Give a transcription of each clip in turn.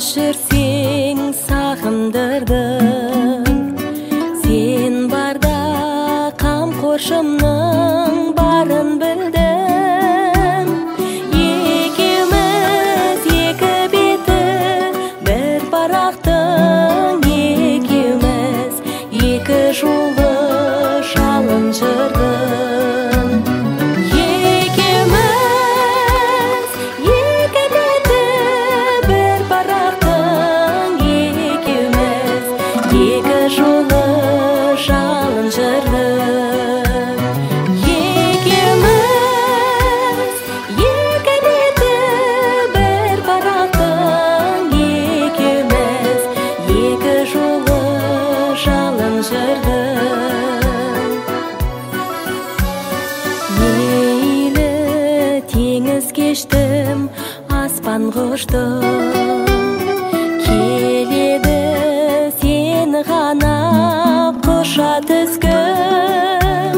жүрсең сағындырдың, сен барда қамқоршымның барын білдім. Екеуміз екі беті бір парақтың, екеуміз екі жолы жалын жырдың. Екеуміз екі беті бір парақтың, екеуміз екі жолы жалын жырдың. Екеуміз екі беті бір парақтың, екеуміз екі жолы жалын жырдың. Мейлі теңіз кештім, аспан құштым, келеді сені ғана құша түзгім.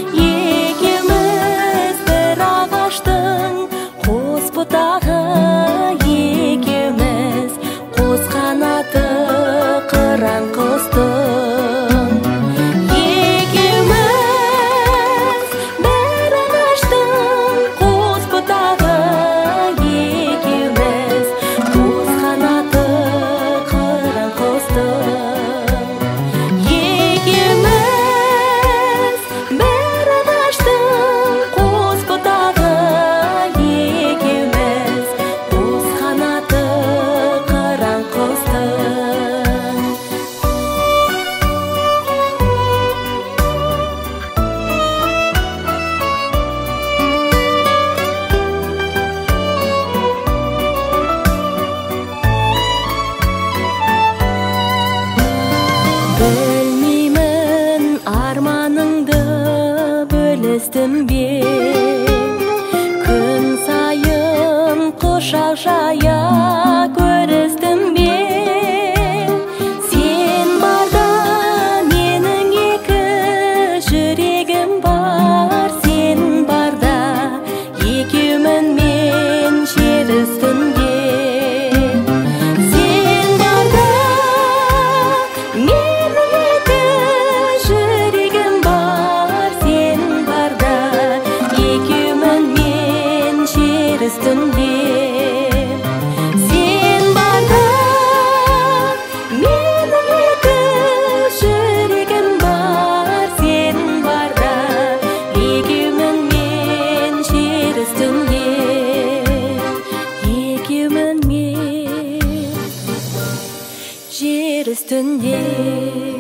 Екеуміз бір ағаштың қос бұтағы, екеуміз қос қанаты қыран құстың. Екеуміз бір ағаштың қос бұтағы, екеуміз қос қанаты қыран құстың. Екеуміз бір ағаштың қос бұтағы, екеуміз қос қанаты қыран құстың. Білмеймін арманыңды бөлістім бе, күн сайын құшақ жая көрістім бе. Сен барда менің екі жүрегім бар, сен барда екеумін мен жер үстінде. Сен барда менің екі жүрегім бар, сен барда екеумін мен жер үстінде. Сен барда менің екі жүрегім бар, сен барда екеумін мен жер үстінде. Екеумін мен жер үстінде.